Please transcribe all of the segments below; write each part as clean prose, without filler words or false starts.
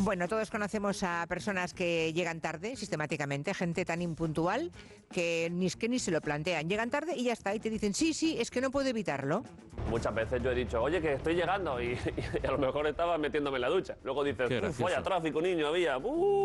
Bueno, todos conocemos a personas que llegan tarde sistemáticamente, gente tan impuntual que ni se lo plantean. Llegan tarde y ya está, y te dicen, sí, es que no puedo evitarlo. Muchas veces yo he dicho, oye, que estoy llegando, y a lo mejor estaba metiéndome en la ducha. Luego dices, vaya tráfico, niño, había,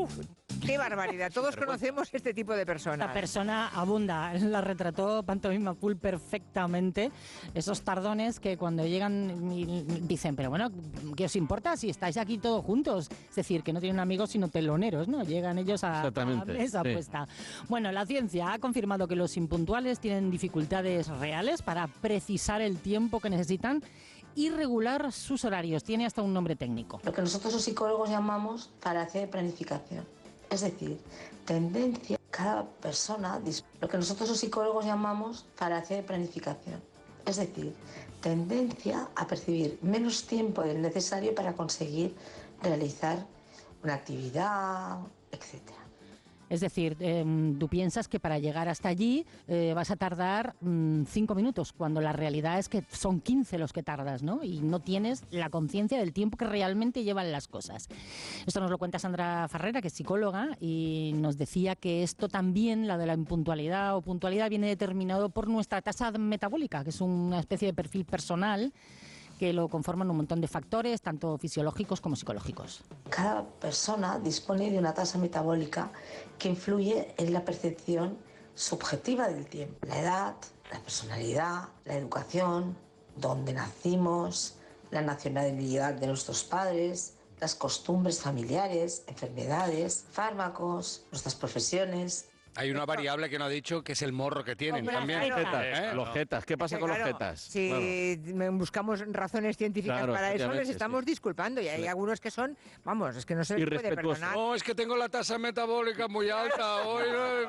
¡Qué barbaridad! Todos conocemos este tipo de personas. Esta persona abunda, la retrató Pantomima Full perfectamente. Esos tardones que cuando llegan dicen, pero bueno, ¿qué os importa si estáis aquí todos juntos? Es decir, que no tienen amigos sino teloneros, ¿no? Llegan ellos a mesa puesta. Bueno, la ciencia ha confirmado que los impuntuales tienen dificultades reales para precisar el tiempo que necesitan y regular sus horarios. Tiene hasta un nombre técnico. Lo que nosotros los psicólogos llamamos falacia de planificación. Es decir, tendencia, cada persona, lo que nosotros los psicólogos llamamos falacia de planificación. Es decir, tendencia a percibir menos tiempo del necesario para conseguir realizar una actividad, etcétera. Es decir, tú piensas que para llegar hasta allí vas a tardar 5 minutos, cuando la realidad es que son 15 los que tardas, ¿no? Y no tienes la conciencia del tiempo que realmente llevan las cosas. Esto nos lo cuenta Sandra Farrera, que es psicóloga, y nos decía que esto también, la de la impuntualidad o puntualidad, viene determinado por nuestra tasa metabólica, que es una especie de perfil personal que lo conforman un montón de factores, tanto fisiológicos como psicológicos. Cada persona dispone de una tasa metabólica que influye en la percepción subjetiva del tiempo. La edad, la personalidad, la educación, dónde nacimos, la nacionalidad de nuestros padres, las costumbres familiares, enfermedades, fármacos, nuestras profesiones. Hay una variable que no ha dicho, que es el morro que tienen también. Los jetas. ¿Qué pasa con los jetas? Si buscamos razones científicas para eso, les estamos disculpando. Y hay algunos que son, vamos, es que no se les puede perdonar. No, es que tengo la tasa metabólica muy alta. Hoy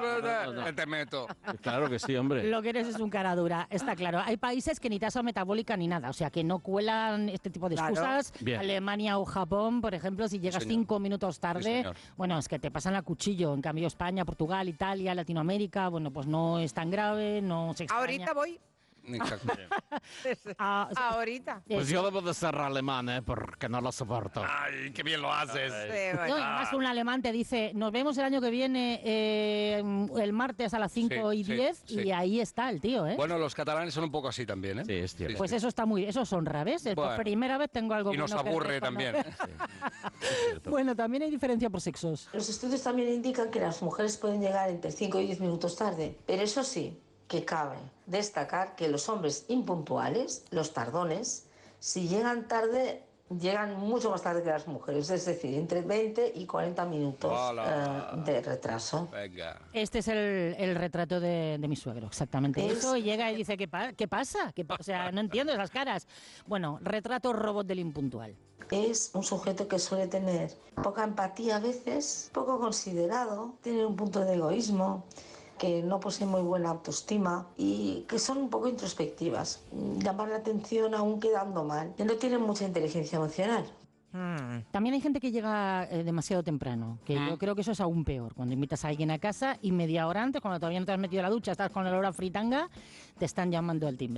no. Te meto. Claro que sí, hombre. Lo que eres es un cara dura, está claro. Hay países que ni tasa metabólica ni nada, o sea, que no cuelan este tipo de excusas. Bien. Alemania o Japón, por ejemplo, si llegas 5 minutos tarde, bueno, es que te pasan a cuchillo. En cambio, España, Portugal, Italia, Latinoamérica, bueno, pues no es tan grave, no se extraña. Ahorita voy. Ahorita. Pues yo debo de ser alemán, porque no lo soporto. Ay, qué bien lo haces. No, además un alemán te dice, nos vemos el año que viene, el martes a las 5:10, y ahí está el tío, ¿eh? Bueno, los catalanes son un poco así también, ¿eh? Sí, es cierto. Pues eso está eso es honra, ¿ves? Por primera vez tengo algo y nos aburre también. Bueno, también hay diferencia por sexos. Los estudios también indican que las mujeres pueden llegar entre 5 y 10 minutos tarde, pero eso sí, que cabe destacar que los hombres impuntuales, los tardones, si llegan tarde, llegan mucho más tarde que las mujeres, es decir, entre 20 y 40 minutos de retraso. Venga. Este es el retrato de mi suegro, exactamente. Eso, y llega y dice, ¿qué pasa? O sea, no entiendo esas caras. Bueno, retrato robot del impuntual. Es un sujeto que suele tener poca empatía a veces, poco considerado, tiene un punto de egoísmo, que no poseen muy buena autoestima y que son un poco introspectivas, llaman la atención aún quedando mal, que no tienen mucha inteligencia emocional. También hay gente que llega demasiado temprano, que yo creo que eso es aún peor. Cuando invitas a alguien a casa y media hora antes, cuando todavía no te has metido a la ducha, estás con el olor a fritanga, te están llamando al timbre.